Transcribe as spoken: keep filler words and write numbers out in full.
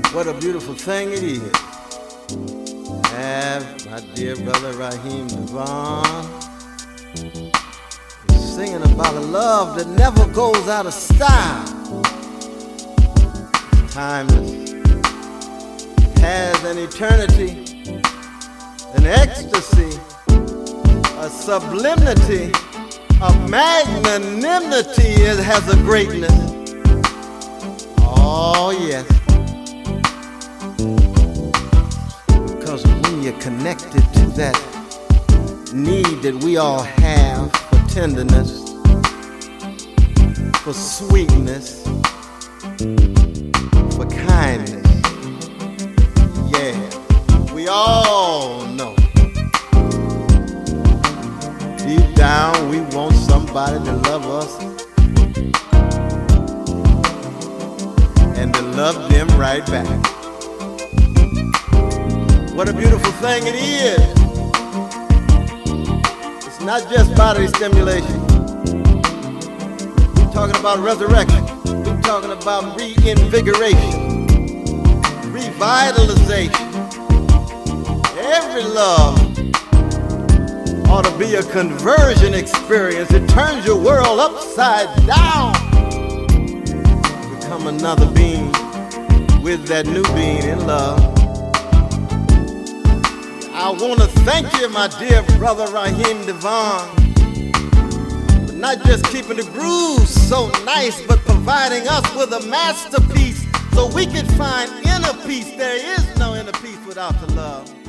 What a beautiful thing it is to have my dear brother Raheem DeVaughn singing about a love that never goes out of style. Timeless, has an eternity, an ecstasy, a sublimity, a magnanimity. It has a greatness. Oh yes. Because when you're connected to that need that we all have for tenderness, for sweetness, for kindness, yeah, we all know deep down we want somebody to love us and to love them right back. What a beautiful thing it is. It's not just bodily stimulation. We're talking about resurrection. We're talking about reinvigoration, revitalization. Every love ought to be a conversion experience. It turns your world upside down. Become another being with that new being in love. I want to thank you, my dear brother Raheem DeVaughn, for not just keeping the groove so nice, but providing us with a masterpiece so we can find inner peace. There is no inner peace without the love.